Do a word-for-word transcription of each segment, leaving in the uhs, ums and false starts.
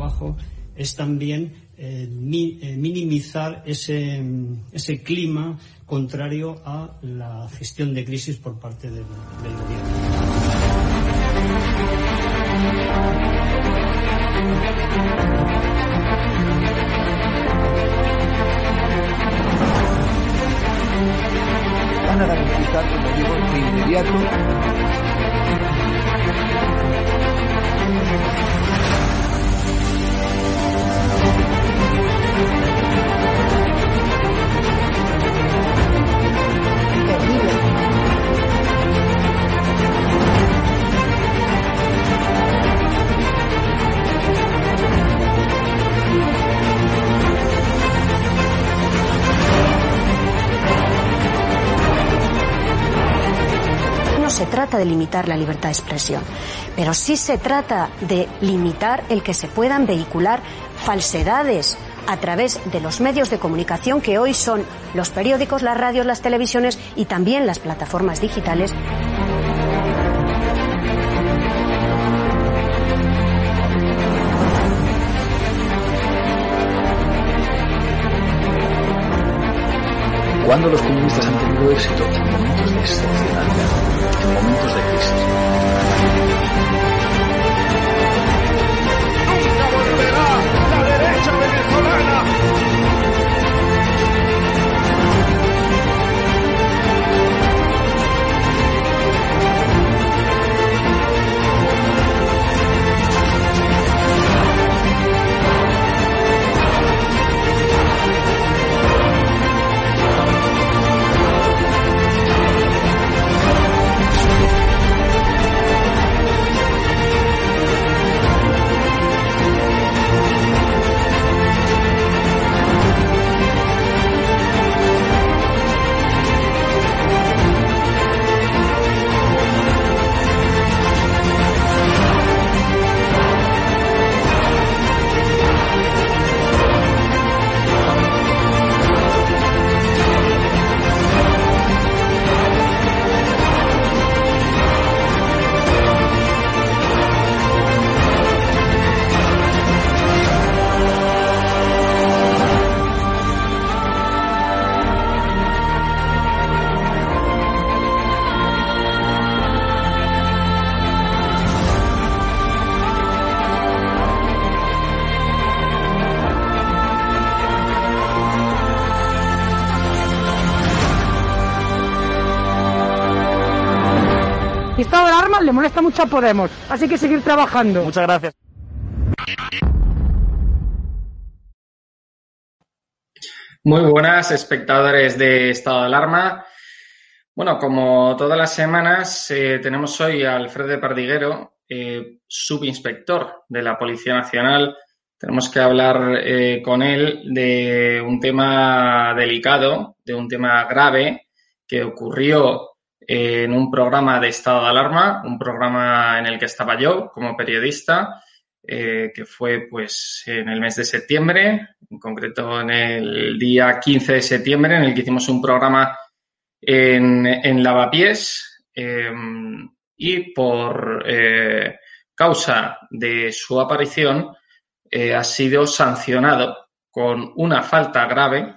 trabajo es también eh, mi, eh, minimizar ese, ese clima contrario a la gestión de crisis por parte del, del gobierno. Van a garantizar, como digo, de inmediato se trata de limitar la libertad de expresión, pero sí se trata de limitar el que se puedan vehicular falsedades a través de los medios de comunicación que hoy son los periódicos, las radios, las televisiones y también las plataformas digitales. ¿Cuándo los comunistas han tenido éxito? En momentos de excepcionalidad, en momentos de crisis. ¡Nunca volverá la derecha venezolana! El estado de alarma le molesta mucho a Podemos, así que seguir trabajando. Muchas gracias. Muy buenas, espectadores de Estado de Alarma. Bueno, como todas las semanas, eh, tenemos hoy a Alfredo Perdiguero, eh, subinspector de la Policía Nacional. Tenemos que hablar eh, con él de un tema delicado, de un tema grave que ocurrió en un programa de estado de alarma, un programa en el que estaba yo como periodista, eh, que fue pues en el mes de septiembre, en concreto en el día quince de septiembre, en el que hicimos un programa en, en Lavapiés eh, y por eh, causa de su aparición eh, ha sido sancionado con una falta grave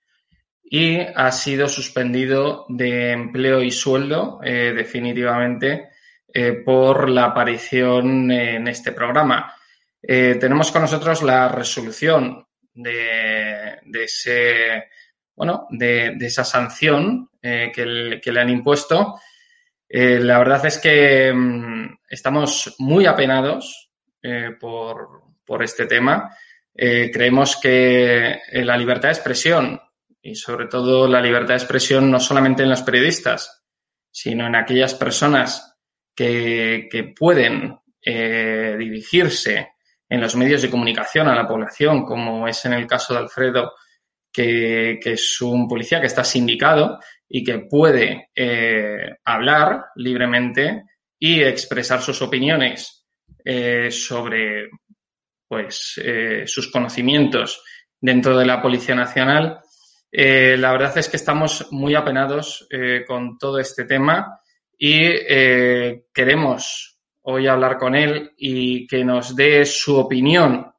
y ha sido suspendido de empleo y sueldo eh, definitivamente eh, por la aparición en este programa. Eh, tenemos con nosotros la resolución de, de ese, bueno, de, de esa sanción eh, que, el, que le han impuesto. Eh, la verdad es que mmm, estamos muy apenados eh, por, por este tema. Eh, creemos que la libertad de expresión y sobre todo la libertad de expresión no solamente en los periodistas, sino en aquellas personas que, que pueden eh, dirigirse en los medios de comunicación a la población, como es en el caso de Alfredo, que, que es un policía que está sindicado y que puede eh, hablar libremente y expresar sus opiniones eh, sobre pues, eh, sus conocimientos dentro de la Policía Nacional. Eh, la verdad es que estamos muy apenados eh, con todo este tema y eh, queremos hoy hablar con él y que nos dé su opinión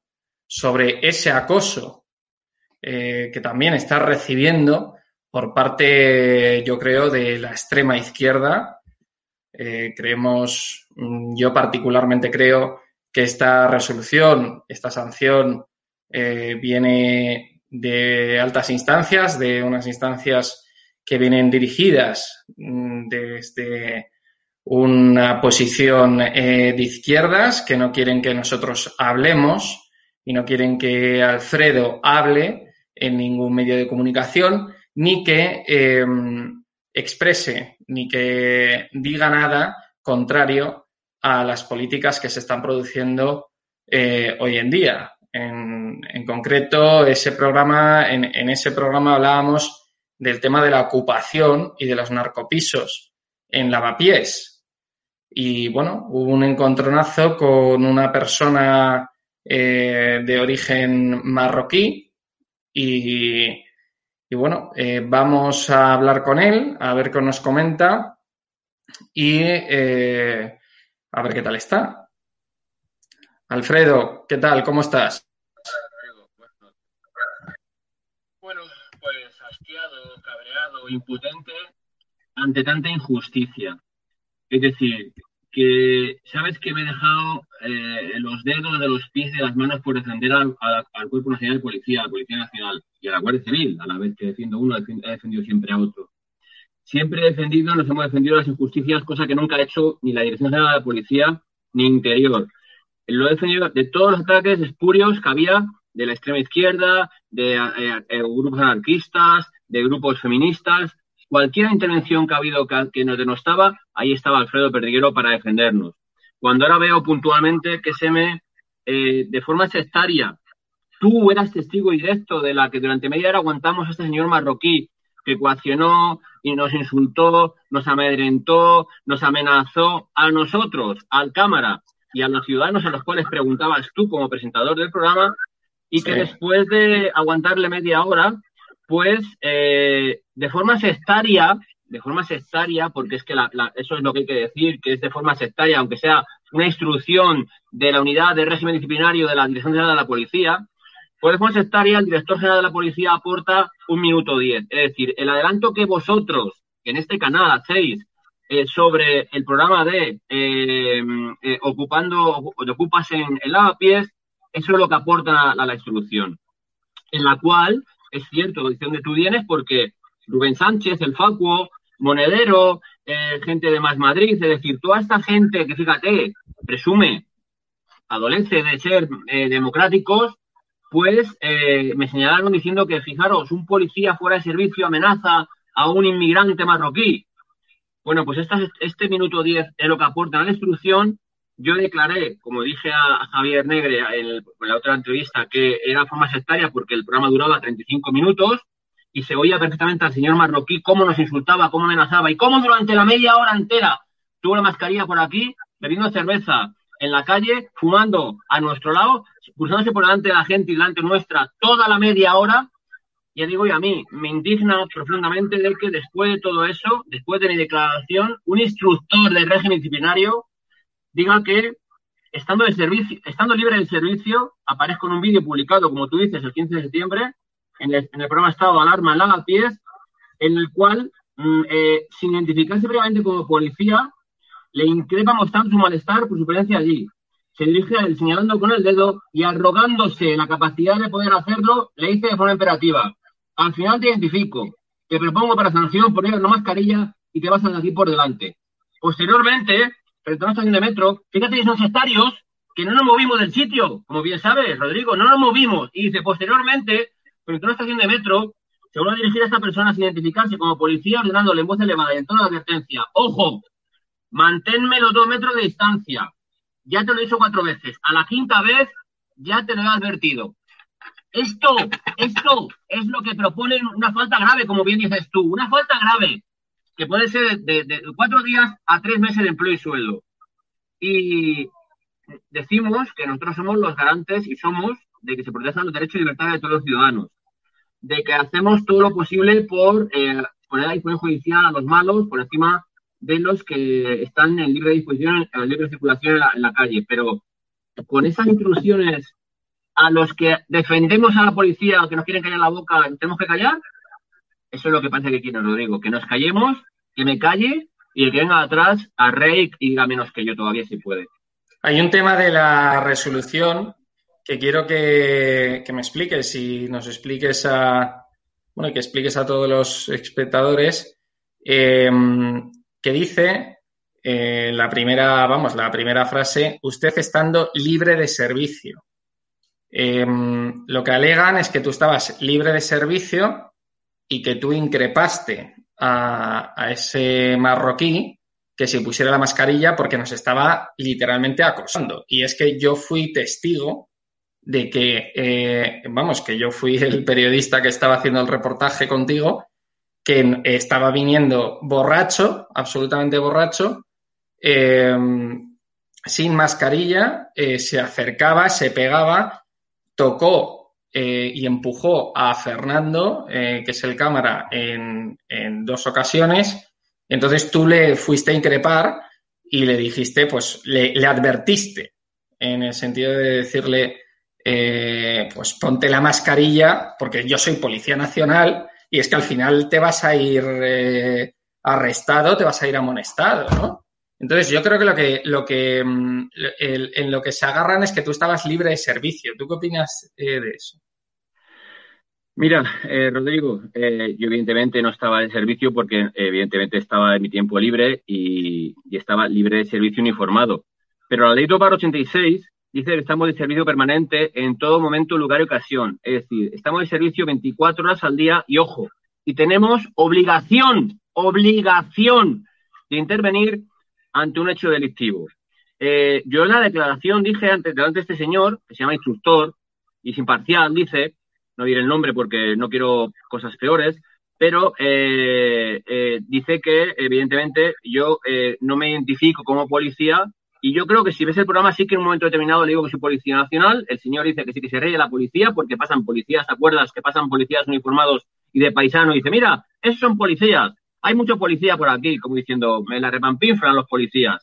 sobre ese acoso eh, que también está recibiendo por parte, yo creo, de la extrema izquierda. Eh, creemos, yo particularmente creo que esta resolución, esta sanción eh, viene de altas instancias, de unas instancias que vienen dirigidas desde una posición eh, de izquierdas, que no quieren que nosotros hablemos y no quieren que Alfredo hable en ningún medio de comunicación, ni que eh, exprese, ni que diga nada contrario a las políticas que se están produciendo eh, hoy en día. En, en concreto, ese programa, en, en ese programa hablábamos del tema de la ocupación y de los narcopisos en Lavapiés. Y, bueno, hubo un encontronazo con una persona eh, de origen marroquí y, y bueno, eh, vamos a hablar con él, a ver qué nos comenta y eh, a ver qué tal está. Alfredo, ¿qué tal? ¿Cómo estás? Bueno, pues hastiado, cabreado, impotente ante tanta injusticia. Es decir, que sabes que me he dejado eh, los dedos de los pies y de las manos por defender al, al, al Cuerpo Nacional de Policía, a la Policía Nacional y a la Guardia Civil, a la vez que defiendo uno, he defendido siempre a otro. Siempre he defendido, nos hemos defendido las injusticias, cosa que nunca ha hecho ni la Dirección General de la Policía ni Interior. Lo he defendido de todos los ataques espurios que había de la extrema izquierda, de eh, eh, grupos anarquistas, de grupos feministas. Cualquier intervención que ha habido que, que nos denostaba, ahí estaba Alfredo Perdiguero para defendernos. Cuando ahora veo puntualmente que se me, eh, de forma sectaria, tú eras testigo directo de la que durante media hora aguantamos a este señor marroquí que coaccionó y nos insultó, nos amedrentó, nos amenazó a nosotros, al cámara y a los ciudadanos a los cuales preguntabas tú como presentador del programa, y que sí, después de aguantarle media hora, pues eh, de forma sectaria, de forma sectaria, porque es que la, la, eso es lo que hay que decir, que es de forma sectaria, aunque sea una instrucción de la unidad de régimen disciplinario de la Dirección General de la Policía, pues de forma sectaria el director general de la Policía aporta un minuto diez. Es decir, el adelanto que vosotros, que en este canal hacéis eh, sobre el programa de eh, eh, ocupando, de ocupas en, en Lavapiés, eso es lo que aporta a la instrucción, en la cual es cierto, lo dice donde tú vienes, porque Rubén Sánchez, el Facuo, Monedero, eh, gente de Más Madrid, es decir, toda esta gente que, fíjate, presume, adolece de ser eh, democráticos, pues eh, me señalaron diciendo que, fijaros, un policía fuera de servicio amenaza a un inmigrante marroquí. Bueno, pues esta, este minuto diez es lo que aporta a la instrucción. Yo declaré, como dije a Javier Negre en, el, en la otra entrevista, que era forma sectaria porque el programa duraba treinta y cinco minutos y se oía perfectamente al señor marroquí cómo nos insultaba, cómo amenazaba y cómo durante la media hora entera tuvo la mascarilla por aquí, bebiendo cerveza en la calle, fumando a nuestro lado, cruzándose por delante de la gente y delante nuestra toda la media hora. Ya digo, y a mí me indigna profundamente de que después de todo eso, después de mi declaración, un instructor del régimen disciplinario diga que, estando de servicio, estando libre del servicio, aparezco en un vídeo publicado, como tú dices, el quince de septiembre, en el, en el programa Estado de Alarma en Lavapiés, en el cual, mm, eh, sin identificarse previamente como policía, le increpa mostrando su malestar por su presencia allí. Se dirige a él señalando con el dedo y arrogándose la capacidad de poder hacerlo, le dice de forma imperativa: al final te identifico, te propongo para sanción poner una mascarilla y te vas a aquí por delante. Posteriormente, frente a una estación de metro, fíjate que son sectarios que no nos movimos del sitio, como bien sabes, Rodrigo, no nos movimos. Y dice, posteriormente, frente a una estación de metro, se vuelve a dirigir a esta persona sin identificarse como policía, ordenándole en voz elevada y en tono de advertencia: ojo, manténme los dos metros de distancia. Ya te lo he dicho cuatro veces. A la quinta vez ya te lo he advertido. Esto, esto es lo que proponen una falta grave, como bien dices tú. Una falta grave que puede ser de, de, de cuatro días a tres meses de empleo y sueldo. Y decimos que nosotros somos los garantes y somos de que se protejan los derechos y libertades de todos los ciudadanos. De que hacemos todo lo posible por eh, poner a disposición judicial a los malos por encima de los que están en libre disposición, en libre circulación en la, en la calle. Pero con esas intrusiones a los que defendemos a la policía, que nos quieren callar la boca, tenemos que callar. Eso es lo que parece que quiere Rodrigo, que nos callemos, que me calle y el que venga atrás a rey y diga menos que yo todavía si puede. Hay un tema de la resolución que quiero que, que me expliques y nos expliques a, bueno, que expliques a todos los espectadores, eh, que dice eh, la primera, vamos, la primera frase, usted estando libre de servicio. Eh, lo que alegan es que tú estabas libre de servicio y que tú increpaste a, a ese marroquí que se pusiera la mascarilla porque nos estaba literalmente acosando. Y es que yo fui testigo de que, eh, vamos, que yo fui el periodista que estaba haciendo el reportaje contigo, que estaba viniendo borracho, absolutamente borracho, eh, sin mascarilla, eh, se acercaba, se pegaba, tocó eh, y empujó a Fernando, eh, que es el cámara, en, en dos ocasiones. Entonces tú le fuiste a increpar y le dijiste, pues le, le advertiste en el sentido de decirle, eh, pues ponte la mascarilla porque yo soy Policía Nacional y es que al final te vas a ir eh, arrestado, te vas a ir amonestado, ¿no? Entonces yo creo que lo que, lo que el, en lo que se agarran es que tú estabas libre de servicio. ¿Tú qué opinas eh, de eso? Mira, eh, Rodrigo, eh, yo evidentemente no estaba de servicio porque eh, evidentemente estaba en mi tiempo libre y, y estaba libre de servicio uniformado. Pero la ley dos barra ochenta y seis dice que estamos de servicio permanente en todo momento, lugar y ocasión. Es decir, estamos de servicio veinticuatro horas al día y, ojo, y tenemos obligación, obligación de intervenir ante un hecho delictivo. Eh, yo en la declaración dije ante, delante de este señor, que se llama instructor, y es imparcial, dice... no diré el nombre porque no quiero cosas peores, pero eh, eh, dice que, evidentemente, yo eh, no me identifico como policía y yo creo que si ves el programa sí que en un momento determinado le digo que soy Policía Nacional, el señor dice que sí que se ríe la policía porque pasan policías, ¿te acuerdas? Que pasan policías uniformados y de paisano y dice, mira, esos son policías, hay mucho policía por aquí, como diciendo, me la repampinflan los policías.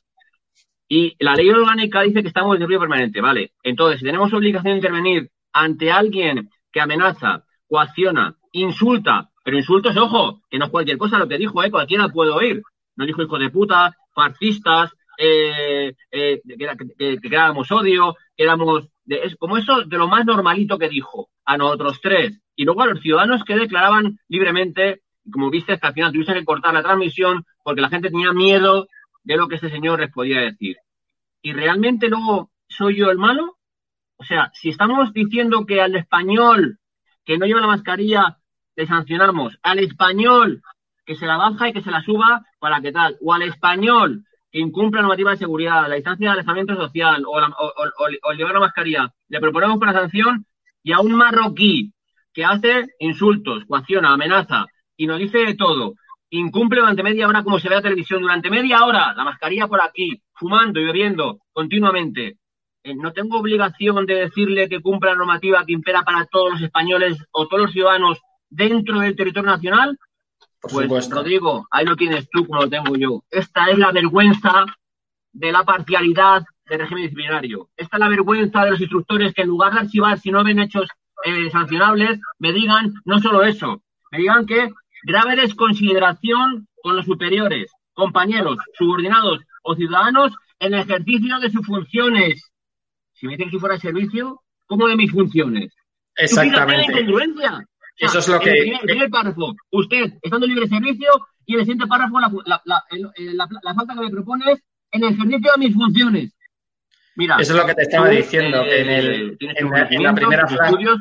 Y la ley orgánica dice que estamos en servicio permanente, ¿vale? Entonces, si tenemos obligación de intervenir ante alguien que amenaza, coacciona, insulta, pero insultos, ojo, que no es cualquier cosa lo que dijo, ¿eh? Cualquiera puede oír. No dijo hijos de puta, fascistas, eh, eh, que, que, que éramos odio, que éramos... De, es, como eso de lo más normalito que dijo a nosotros tres. Y luego a los ciudadanos que declaraban libremente, como viste, que al final tuviste que cortar la transmisión porque la gente tenía miedo de lo que ese señor les podía decir. Y realmente luego, ¿soy yo el malo? O sea, si estamos diciendo que al español que no lleva la mascarilla le sancionamos, al español que se la baja y que se la suba para qué tal, o al español que incumple la normativa de seguridad, la distancia de alejamiento social o, la, o, o, o, o llevar la mascarilla, le proponemos para sanción, y a un marroquí que hace insultos, coacciona, amenaza y nos dice de todo, incumple durante media hora como se ve la televisión, durante media hora la mascarilla por aquí, fumando y bebiendo continuamente. No tengo obligación de decirle que cumpla la normativa que impera para todos los españoles o todos los ciudadanos dentro del territorio nacional. Por pues, supuesto. Rodrigo, ahí lo tienes tú como lo tengo yo. Esta es la vergüenza de la parcialidad del régimen disciplinario. Esta es la vergüenza de los instructores que en lugar de archivar si no ven hechos eh, sancionables, me digan no solo eso, me digan que grave desconsideración con los superiores, compañeros, subordinados o ciudadanos en el ejercicio de sus funciones. Si me dicen que si fuera servicio, ¿cómo de mis funciones? Exactamente. ¿Tú incongruencia? O sea, eso es lo que... En el, primer, el primer párrafo, usted, estando libre de servicio, y en el siguiente párrafo, la, la, la, la, la, la falta que me propone es en el ejercicio de mis funciones. Mira, eso es lo que te estaba tú, diciendo, eh, que en, el, en, la, en la primera frase... Estudios,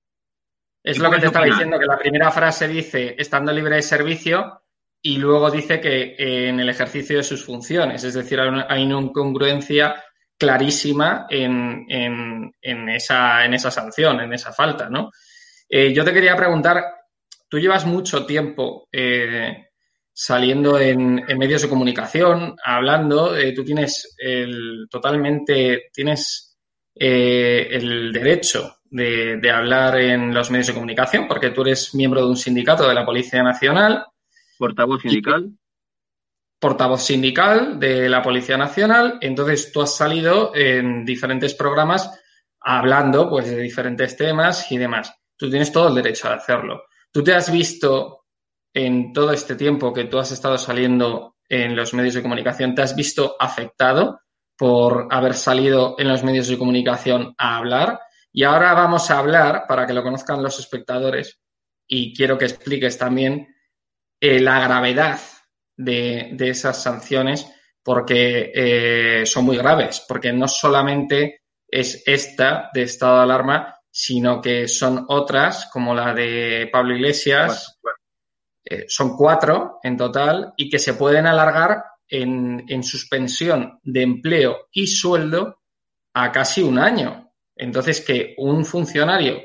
es lo que te estaba diciendo, que la primera frase dice, estando libre de servicio, y luego dice que eh, en el ejercicio de sus funciones. Es decir, hay una, hay una incongruencia clarísima en, en, en, esa, en esa sanción, en esa falta, ¿no? Eh, yo te quería preguntar, tú llevas mucho tiempo eh, saliendo en, en medios de comunicación, hablando, eh, tú tienes el, totalmente, tienes eh, el derecho de, de hablar en los medios de comunicación porque tú eres miembro de un sindicato de la Policía Nacional. Portavoz sindical. Portavoz sindical de la Policía Nacional. Entonces, tú has salido en diferentes programas hablando pues de diferentes temas y demás. Tú tienes todo el derecho a hacerlo. ¿Tú te has visto en todo este tiempo que tú has estado saliendo en los medios de comunicación, te has visto afectado por haber salido en los medios de comunicación a hablar? Y ahora vamos a hablar, para que lo conozcan los espectadores, y quiero que expliques también eh, la gravedad de, de esas sanciones, porque eh, son muy graves, porque no solamente es esta de estado de alarma, sino que son otras, como la de Pablo Iglesias, bueno, bueno. Eh, son cuatro en total, y que se pueden alargar en, en suspensión de empleo y sueldo a casi un año. Entonces, que un funcionario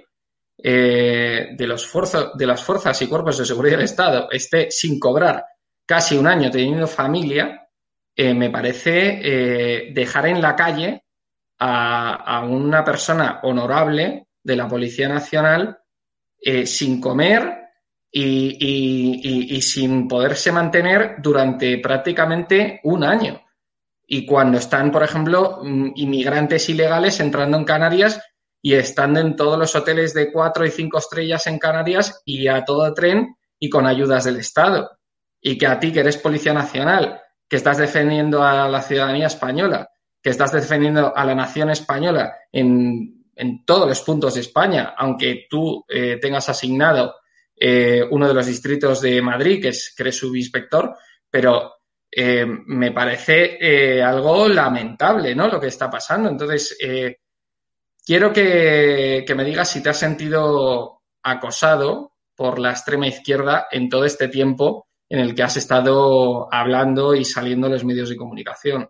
eh, de, los fuerza, de las fuerzas y cuerpos de seguridad del Estado esté sin cobrar casi un año teniendo familia, eh, me parece eh, dejar en la calle a, a una persona honorable de la Policía Nacional eh, sin comer y, y, y, y sin poderse mantener durante prácticamente un año. Y cuando están, por ejemplo, inmigrantes ilegales entrando en Canarias y estando en todos los hoteles de cuatro y cinco estrellas en Canarias y a todo tren y con ayudas del Estado. Y que a ti, que eres Policía Nacional, que estás defendiendo a la ciudadanía española, que estás defendiendo a la nación española en, en todos los puntos de España, aunque tú eh, tengas asignado eh, uno de los distritos de Madrid, que, es, que eres subinspector, pero eh, me parece eh, algo lamentable, ¿no?, lo que está pasando. Entonces, eh, quiero que, que me digas si te has sentido acosado por la extrema izquierda en todo este tiempo en el que has estado hablando y saliendo en los medios de comunicación.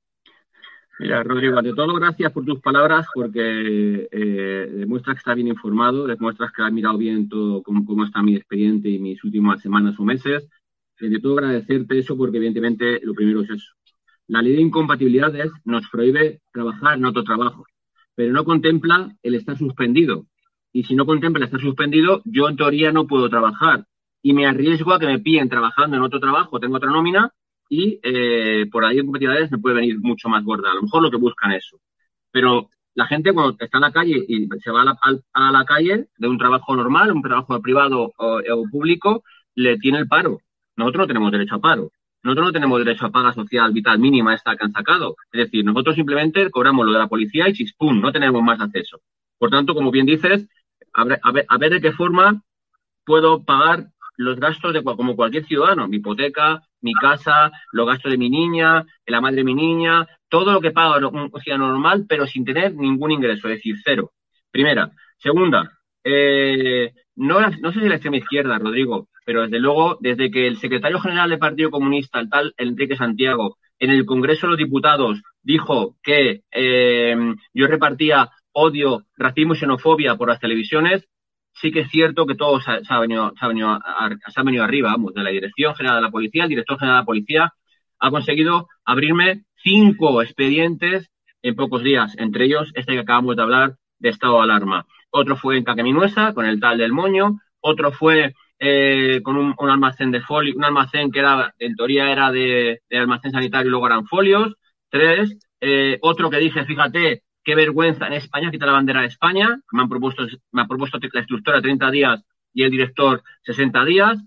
Mira, Rodrigo, ante todo, gracias por tus palabras, porque eh, demuestras que estás bien informado, demuestras que has mirado bien todo cómo, cómo está mi expediente y mis últimas semanas o meses. Ante todo, agradecerte eso, porque evidentemente lo primero es eso. La ley de incompatibilidades nos prohíbe trabajar en otro trabajo, pero no contempla el estar suspendido. Y si no contempla el estar suspendido, yo en teoría no puedo trabajar. Y me arriesgo a que me pillen trabajando en otro trabajo, tengo otra nómina, y eh, por ahí en compatibilidades me puede venir mucho más gorda. A lo mejor lo que buscan es eso. Pero la gente cuando está en la calle y se va a la, a la calle de un trabajo normal, un trabajo privado o, o público, le tiene el paro. Nosotros no tenemos derecho a paro. Nosotros no tenemos derecho a paga social vital mínima esta que han sacado. Es decir, nosotros simplemente cobramos lo de la policía y chispum, no tenemos más acceso. Por tanto, como bien dices, a ver, a ver, a ver de qué forma puedo pagar los gastos de como cualquier ciudadano, mi hipoteca, mi casa, los gastos de mi niña, la madre de mi niña, todo lo que paga un ciudadano normal, pero sin tener ningún ingreso, es decir, cero. Primera. Segunda, eh, no, no sé si la extrema izquierda, Rodrigo, pero desde luego, desde que el secretario general del Partido Comunista, el tal Enrique Santiago, en el Congreso de los Diputados dijo que eh, yo repartía odio, racismo y xenofobia por las televisiones, sí que es cierto que todo se ha, se ha, venido, se ha, venido, a, se ha venido arriba, vamos, de la Dirección General de la Policía. El Director General de la Policía ha conseguido abrirme cinco expedientes en pocos días, entre ellos este que acabamos de hablar de estado de alarma. Otro fue en Caqueminuesa, con el tal del Moño. Otro fue eh, con un, un almacén de folio, un almacén que era, en teoría era de, de almacén sanitario y luego eran folios. Tres. Eh, otro que dije, fíjate, qué vergüenza en España, quita la bandera de España. Me han propuesto, me ha propuesto la instructora treinta días y el director sesenta días.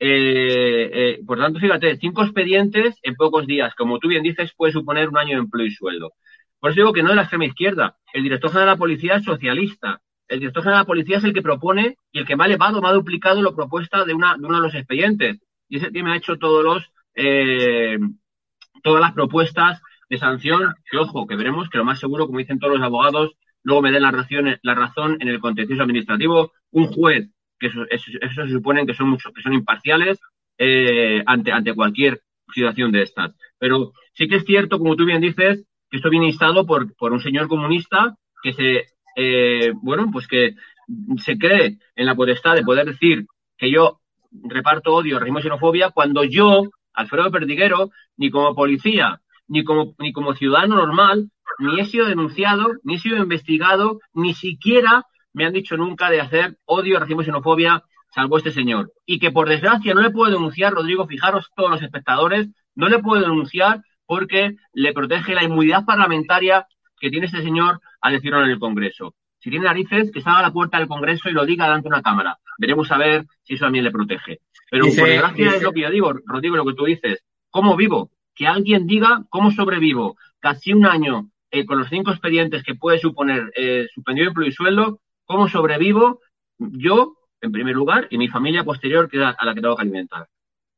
Eh, eh, por tanto, fíjate, cinco expedientes en pocos días. Como tú bien dices, puede suponer un año de empleo y sueldo. Por eso digo que no es la extrema izquierda. El director general de la policía es socialista. El director general de la policía es el que propone y el que me ha elevado, me ha duplicado la propuesta de, una, de uno de los expedientes. Y ese que me ha hecho todos los, eh, todas las propuestas de sanción, que ojo, que veremos que lo más seguro, como dicen todos los abogados, luego me den la razón, la razón en el contencioso administrativo. Un juez, que eso, eso, eso se supone que son muchos, que son imparciales eh, ante, ante cualquier situación de estas. Pero sí que es cierto, como tú bien dices, que esto viene instado por, por un señor comunista que se, eh, bueno, pues que se cree en la potestad de poder decir que yo reparto odio, racismo y xenofobia, cuando yo, Alfredo Perdiguero, ni como policía, ni como, ni como ciudadano normal, ni he sido denunciado, ni he sido investigado, ni siquiera me han dicho nunca de hacer odio, racismo y xenofobia, salvo este señor. Y que por desgracia no le puedo denunciar, Rodrigo, fijaros todos los espectadores, no le puedo denunciar porque le protege la inmunidad parlamentaria que tiene este señor al decirlo en el Congreso. Si tiene narices, que salga a la puerta del Congreso y lo diga delante de una cámara. Veremos a ver si eso también le protege. Pero Dice, por desgracia dice... es lo que yo digo, Rodrigo, lo que tú dices. ¿Cómo vivo? Que alguien diga cómo sobrevivo casi un año eh, con los cinco expedientes que puede suponer eh, suspendido empleo y sueldo, cómo sobrevivo yo, en primer lugar, y mi familia posterior, que es a la que tengo que alimentar.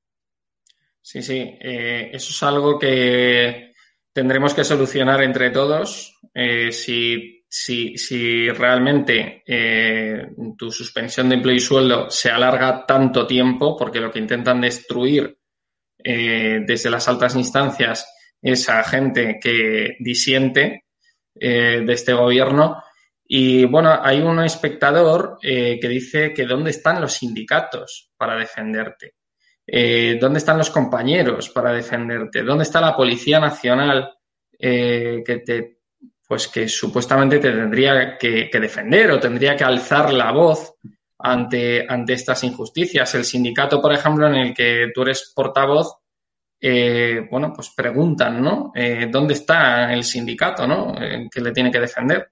Sí, sí, eh, eso es algo que tendremos que solucionar entre todos. Eh, si, si, si realmente eh, tu suspensión de empleo y sueldo se alarga tanto tiempo, porque lo que intentan destruir eh, desde las altas instancias es a gente que disiente eh, de este gobierno. Y bueno, hay un espectador eh, que dice que ¿dónde están los sindicatos para defenderte? Eh, ¿Dónde están los compañeros para defenderte? ¿Dónde está la Policía Nacional eh, que te, pues que supuestamente te tendría que, que defender o tendría que alzar la voz ante, ante estas injusticias? El sindicato, por ejemplo, en el que tú eres portavoz, eh, bueno, pues preguntan, ¿no? Eh, ¿dónde está el sindicato, ¿no? Eh, que le tiene que defender.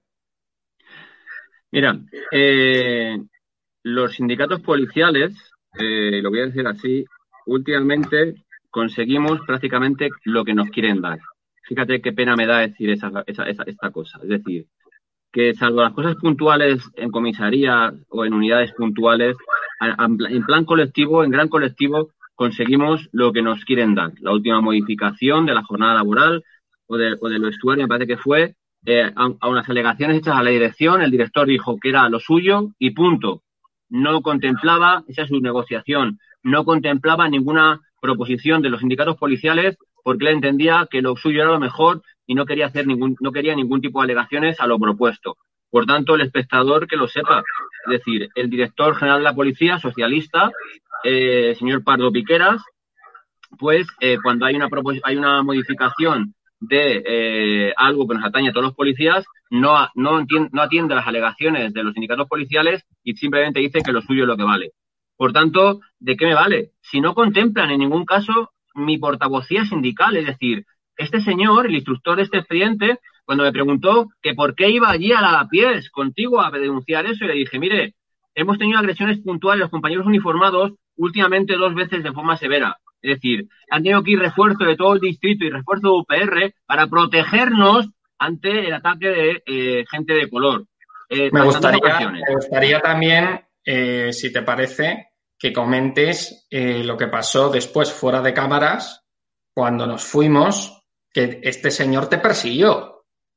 Mira, eh, los sindicatos policiales, eh, lo voy a decir así, últimamente conseguimos prácticamente lo que nos quieren dar. Fíjate qué pena me da decir esa, esa, esa, esta cosa. Es decir, que salvo las cosas puntuales en comisaría o en unidades puntuales, en plan colectivo, en gran colectivo, conseguimos lo que nos quieren dar. La última modificación de la jornada laboral o de, o de lo vestuario, me parece que fue, eh, a, a unas alegaciones hechas a la dirección, el director dijo que era lo suyo y punto. No contemplaba, esa es su negociación, no contemplaba ninguna proposición de los sindicatos policiales porque él entendía que lo suyo era lo mejor y no quería hacer ningún, no quería ningún tipo de alegaciones a lo propuesto. Por tanto, el espectador que lo sepa, es decir, el director general de la policía, socialista, eh, señor Pardo Piqueras, pues eh, cuando hay una propos- hay una modificación de eh, algo que nos atañe a todos los policías, no, no, entiende, no atiende las alegaciones de los sindicatos policiales y simplemente dice que lo suyo es lo que vale. Por tanto, ¿de qué me vale? Si no contemplan en ningún caso mi portavocía sindical, es decir, este señor, el instructor de este expediente, cuando me preguntó que por qué iba allí a Lavapiés contigo a denunciar eso, y le dije, mire, hemos tenido agresiones puntuales los compañeros uniformados últimamente dos veces de forma severa. Es decir, han tenido que ir refuerzo de todo el distrito y refuerzo de U P R para protegernos ante el ataque de eh, gente de color. Eh, me, gustaría, me gustaría también, eh, si te parece, que comentes eh, lo que pasó después fuera de cámaras cuando nos fuimos, que este señor te persiguió.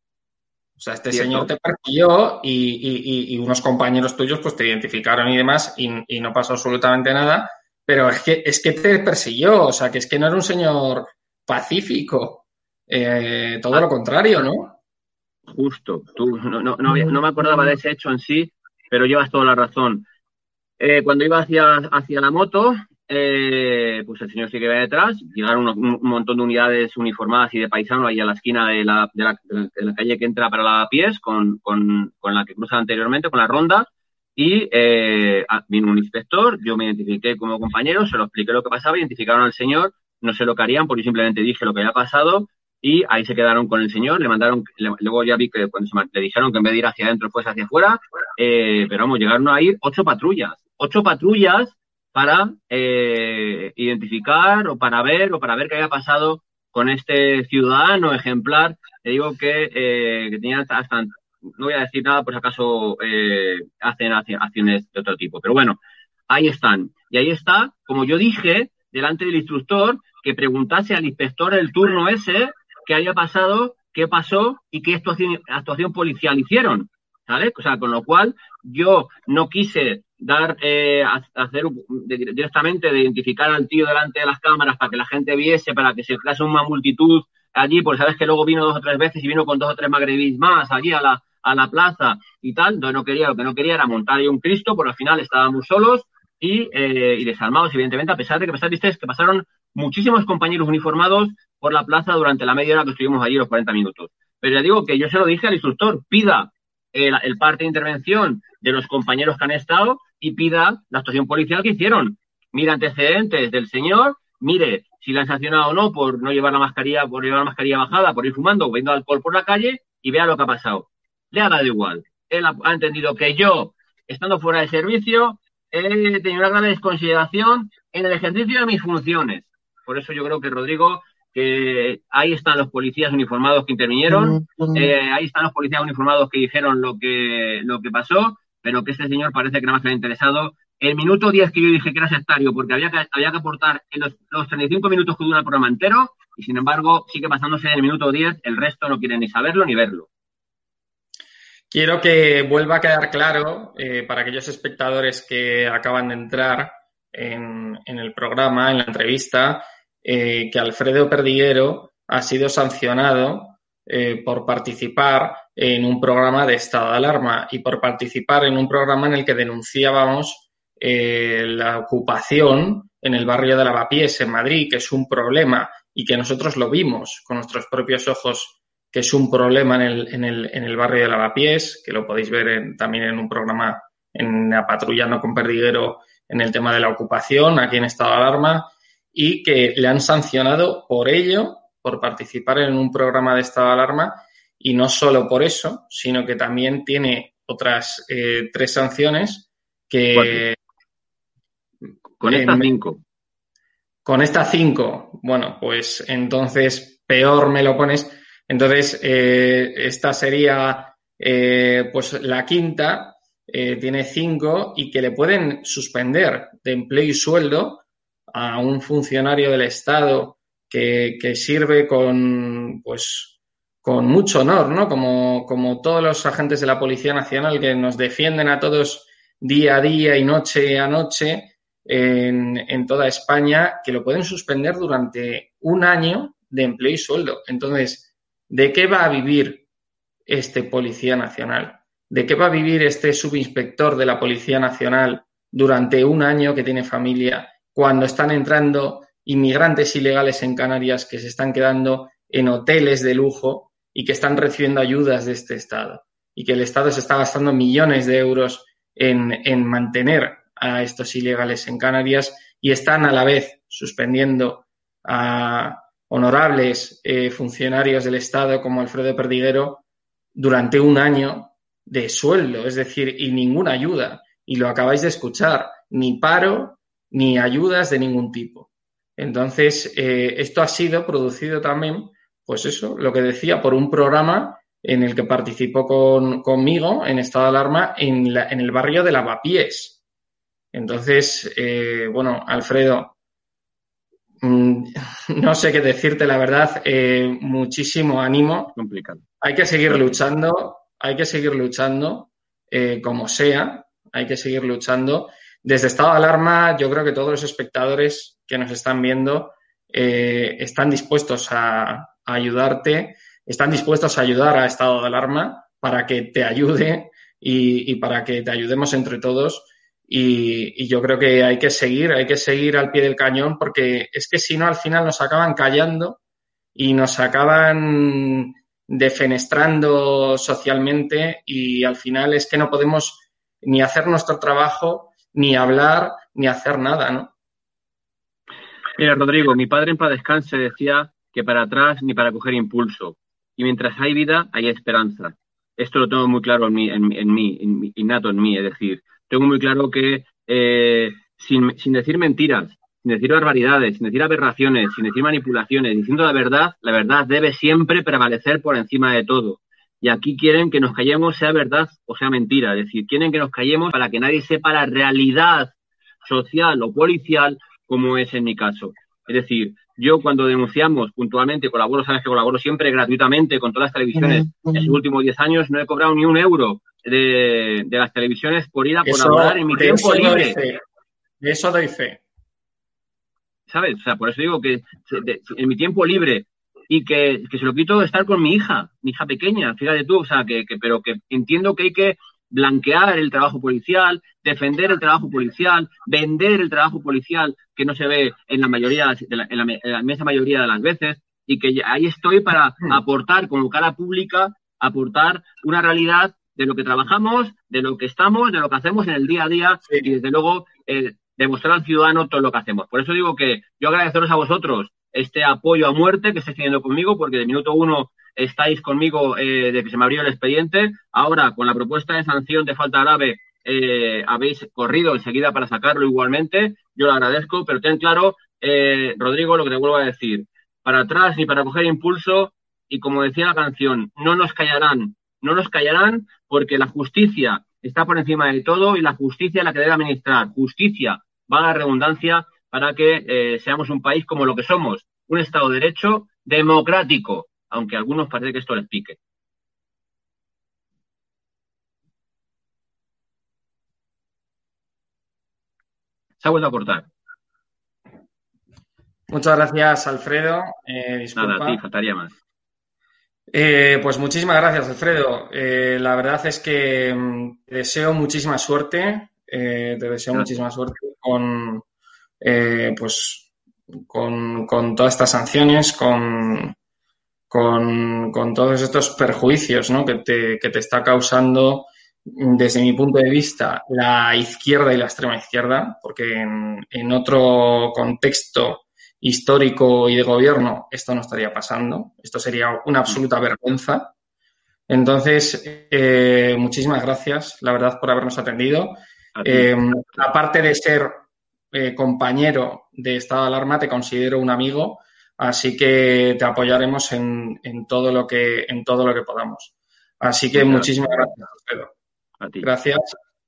O sea, este ¿Cierto? señor te persiguió y, y, y unos compañeros tuyos pues te identificaron y demás y, y no pasó absolutamente nada. Pero es que, es que te persiguió, o sea, que es que no era un señor pacífico. Eh, todo ah, lo contrario, ¿no? Justo. Tú, no, no, no, no me acordaba de ese hecho en sí, pero llevas toda la razón. Eh, cuando iba hacia, hacia la moto, eh, pues el señor sí que iba detrás. Llegaron un, un montón de unidades uniformadas y de paisano ahí a la esquina de la, de la, de la calle que entra para Lavapiés, con, con, con la que cruza anteriormente, con la ronda. Y eh, vino un inspector, yo me identifiqué como compañero, se lo expliqué lo que pasaba, identificaron al señor, no sé lo que harían porque simplemente dije lo que había pasado y ahí se quedaron con el señor, le mandaron, le, luego ya vi que cuando se, le dijeron que en vez de ir hacia adentro fuese hacia afuera, eh, pero vamos, llegaron a ir ocho patrullas, ocho patrullas para eh, identificar o para ver o para ver qué había pasado con este ciudadano ejemplar. Te digo que, eh, que tenía hasta... No voy a decir nada, por si acaso eh, hacen acciones de otro tipo. Pero bueno, ahí están. Y ahí está, como yo dije, delante del instructor, que preguntase al inspector del turno ese qué había pasado, qué pasó y qué actuación, actuación policial hicieron. ¿Sabes? O sea, con lo cual yo no quise dar, eh, hacer directamente de identificar al tío delante de las cámaras para que la gente viese, para que se crease una multitud allí, porque sabes que luego vino dos o tres veces y vino con dos o tres magrebís más allí a la a la plaza y tal. Entonces no quería, lo que no quería era montar ahí un Cristo, porque al final estábamos solos y, eh, y desarmados, evidentemente, a pesar de que pasar, viste, que pasaron muchísimos compañeros uniformados por la plaza durante la media hora que estuvimos allí, los cuarenta minutos. Pero ya digo que yo se lo dije al instructor, pida el, el parte de intervención de los compañeros que han estado y pida la actuación policial que hicieron. Mire antecedentes del señor, mire si le han sancionado o no por no llevar la mascarilla, por llevar la mascarilla bajada, por ir fumando o bebiendo alcohol por la calle y vea lo que ha pasado. Le ha dado igual. él ha, ha entendido que yo, estando fuera de servicio, he tenido una gran desconsideración en el ejercicio de mis funciones. Por eso yo creo que, Rodrigo, que ahí están los policías uniformados que intervinieron, eh, ahí están los policías uniformados que dijeron lo que, lo que pasó, pero que este señor parece que nada más le ha interesado. El minuto diez que yo dije que era sectario, porque había que, había que aportar en los, los treinta y cinco minutos que dura el programa entero, y sin embargo sigue pasándose en el minuto diez, el resto no quiere ni saberlo ni verlo. Quiero que vuelva a quedar claro eh, para aquellos espectadores que acaban de entrar en, en el programa, en la entrevista, eh, que Alfredo Perdiguero ha sido sancionado eh, por participar en un programa de estado de alarma y por participar en un programa en el que denunciábamos eh, la ocupación en el barrio de Lavapiés, en Madrid, que es un problema y que nosotros lo vimos con nuestros propios ojos, que es un problema en el, en el, en el barrio de Lavapiés, que lo podéis ver en, también en un programa en la Patrullando con Perdiguero en el tema de la ocupación, aquí en estado de alarma, y que le han sancionado por ello, por participar en un programa de estado de alarma, y no solo por eso, sino que también tiene otras eh, tres sanciones que... Con estas eh, cinco. Con estas cinco, bueno, pues entonces peor me lo pones. Entonces, eh, esta sería eh, pues la quinta, eh, tiene cinco y que le pueden suspender de empleo y sueldo a un funcionario del Estado que, que sirve con, pues, con mucho honor, ¿no? Como, como todos los agentes de la Policía Nacional que nos defienden a todos día a día y noche a noche en, en toda España, que lo pueden suspender durante un año de empleo y sueldo. Entonces, ¿de qué va a vivir este Policía Nacional? ¿De qué va a vivir este subinspector de la Policía Nacional durante un año que tiene familia, cuando están entrando inmigrantes ilegales en Canarias que se están quedando en hoteles de lujo y que están recibiendo ayudas de este Estado? Y que el Estado se está gastando millones de euros en, en mantener a estos ilegales en Canarias y están a la vez suspendiendo a honorables eh, funcionarios del Estado como Alfredo Perdiguero durante un año de sueldo, es decir, y ninguna ayuda. Y lo acabáis de escuchar, ni paro ni ayudas de ningún tipo. Entonces, eh, esto ha sido producido también, pues eso, lo que decía, por un programa en el que participó con, conmigo en estado de alarma en, la, en el barrio de Lavapiés. Entonces, eh, bueno, Alfredo, no sé qué decirte, la verdad, eh, muchísimo ánimo. Complicado. Hay que seguir luchando, hay que seguir luchando, eh, como sea, hay que seguir luchando. Desde estado de alarma, yo creo que todos los espectadores que nos están viendo eh, están dispuestos a, a ayudarte, están dispuestos a ayudar a estado de alarma para que te ayude y, y para que te ayudemos entre todos. Y, y yo creo que hay que seguir, hay que seguir al pie del cañón, porque es que si no, al final nos acaban callando y nos acaban defenestrando socialmente y al final es que no podemos ni hacer nuestro trabajo, ni hablar, ni hacer nada, ¿no? Mira, Rodrigo, mi padre en paz descanse decía que para atrás ni para coger impulso. Y mientras hay vida, hay esperanza. Esto lo tengo muy claro en mí, en, en mí, en, innato en mí, es decir, tengo muy claro que eh, sin, sin decir mentiras, sin decir barbaridades, sin decir aberraciones, sin decir manipulaciones, diciendo la verdad, la verdad debe siempre prevalecer por encima de todo. Y aquí quieren que nos callemos, sea verdad o sea mentira. Es decir, quieren que nos callemos para que nadie sepa la realidad social o policial como es en mi caso. Es decir, yo cuando denunciamos puntualmente, colaboro, sabes que colaboro siempre gratuitamente con todas las televisiones. En los últimos diez años no he cobrado ni un euro de, de las televisiones por ir a colaborar en mi tiempo libre. De eso doy fe. ¿Sabes? O sea, por eso digo que de, en mi tiempo libre y que, que se lo quito estar con mi hija, mi hija pequeña, fíjate tú, o sea, que, que pero que entiendo que hay que blanquear el trabajo policial, defender el trabajo policial, vender el trabajo policial que no se ve en la mayoría de la, en la, en la inmensa mayoría de las veces, y que ahí estoy para aportar como cara pública, aportar una realidad de lo que trabajamos, de lo que estamos, de lo que hacemos en el día a día, sí. Y desde luego eh, demostrar al ciudadano todo lo que hacemos. Por eso digo que yo agradeceros a vosotros este apoyo a muerte que estáis teniendo conmigo, porque de minuto uno estáis conmigo eh, de que se me abrió el expediente. Ahora, con la propuesta de sanción de falta grave, eh, habéis corrido enseguida para sacarlo igualmente. Yo lo agradezco, pero ten claro, eh, Rodrigo, lo que te vuelvo a decir. Para atrás ni para coger impulso, y como decía la canción, no nos callarán, no nos callarán porque la justicia está por encima de todo y la justicia es la que debe administrar. Justicia, valga la redundancia, para que eh, seamos un país como lo que somos, un Estado de Derecho democrático, aunque a algunos parece que esto les pique. Se ha vuelto a cortar. Muchas gracias, Alfredo. Eh, disculpa. Nada, a ti, faltaría más. Eh, pues muchísimas gracias, Alfredo. Eh, la verdad es que mm, te deseo muchísima suerte. Eh, te deseo Gracias. muchísima suerte con, eh, pues, con, con todas estas sanciones, con, con, con todos estos perjuicios, ¿no? que te, que te está causando, desde mi punto de vista, la izquierda y la extrema izquierda, porque en, en otro contexto histórico y de gobierno esto no estaría pasando. Esto sería una absoluta vergüenza. Entonces, eh, muchísimas gracias, la verdad, por habernos atendido. Eh, aparte de ser eh, compañero de estado de alarma, te considero un amigo, así que te apoyaremos en, en todo lo que en todo lo que podamos. Así que muchísimas gracias, Alfredo. A ti. Gracias.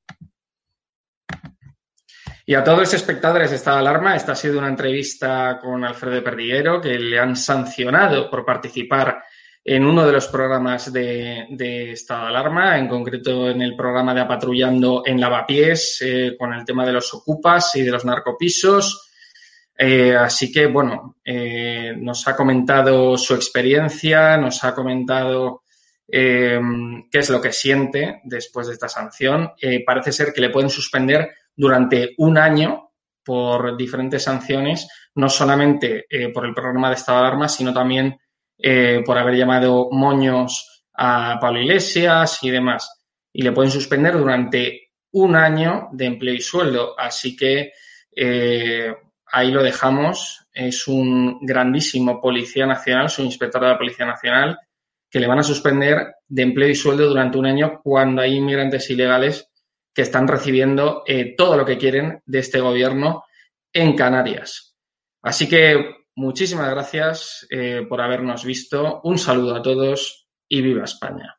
Y a todos los espectadores de estado de alarma, esta ha sido una entrevista con Alfredo Perdiguero, que le han sancionado por participar en uno de los programas de, de estado de alarma, en concreto en el programa de Apatrullando en Lavapiés, eh, con el tema de los ocupas y de los narcopisos. Eh, así que, bueno, eh, nos ha comentado su experiencia, nos ha comentado eh, qué es lo que siente después de esta sanción. Eh, parece ser que le pueden suspender durante un año por diferentes sanciones, no solamente eh, por el programa de estado de alarma, sino también eh, por haber llamado moños a Pablo Iglesias y demás. Y le pueden suspender durante un año de empleo y sueldo. Así que eh, ahí lo dejamos. Es un grandísimo policía nacional, su inspector de la Policía Nacional, que le van a suspender de empleo y sueldo durante un año cuando hay inmigrantes ilegales que están recibiendo eh, todo lo que quieren de este gobierno en Canarias. Así que muchísimas gracias eh, por habernos visto. Un saludo a todos y viva España.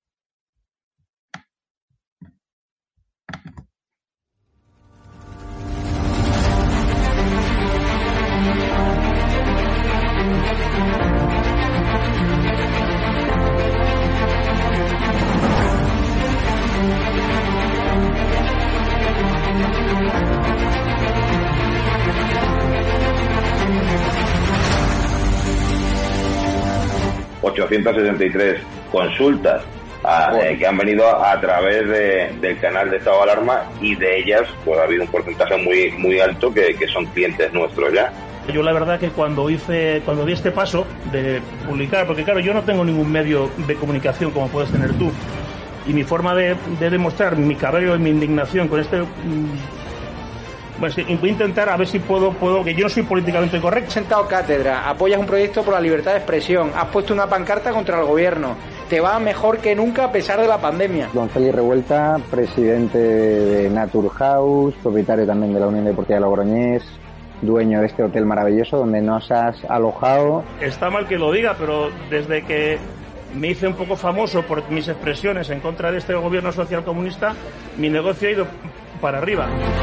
ochocientas sesenta y tres consultas a, eh, que han venido a, a través de, del canal de estado de alarma, y de ellas pues ha habido un porcentaje muy muy alto que, que son clientes nuestros ya. Yo la verdad que cuando hice cuando di este paso de publicar, porque claro, yo no tengo ningún medio de comunicación como puedes tener tú, y mi forma de, de demostrar mi cabreo y mi indignación con este... Bueno, sí, voy a intentar a ver si puedo, puedo, que yo no soy políticamente correcto. Has sentado cátedra, apoyas un proyecto por la libertad de expresión, has puesto una pancarta contra el gobierno, te va mejor que nunca a pesar de la pandemia. Don Félix Revuelta, presidente de Naturhaus, propietario también de la Unión Deportiva Logroñés, dueño de este hotel maravilloso donde nos has alojado. Está mal que lo diga, pero desde que me hice un poco famoso por mis expresiones en contra de este gobierno socialcomunista, mi negocio ha ido para arriba.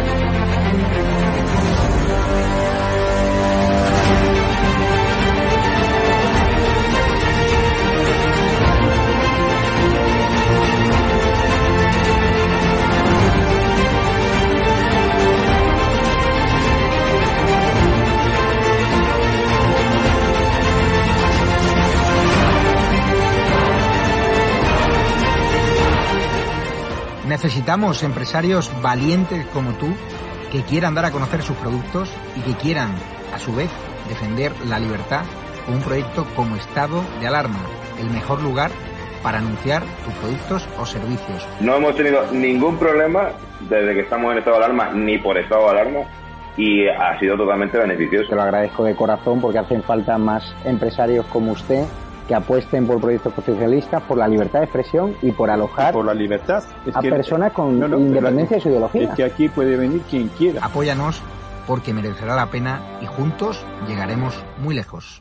Necesitamos empresarios valientes como tú, que quieran dar a conocer sus productos y que quieran, a su vez, defender la libertad con un proyecto como Estado de Alarma, el mejor lugar para anunciar tus productos o servicios. No hemos tenido ningún problema desde que estamos en estado de alarma, ni por estado de alarma, y ha sido totalmente beneficioso. Te lo agradezco de corazón porque hacen falta más empresarios como usted que apuesten por proyectos socialistas, por la libertad de expresión y por alojar por la libertad. Es a que, personas con no, no, independencia de su ideología. Es que aquí puede venir quien quiera. Apóyanos porque merecerá la pena y juntos llegaremos muy lejos.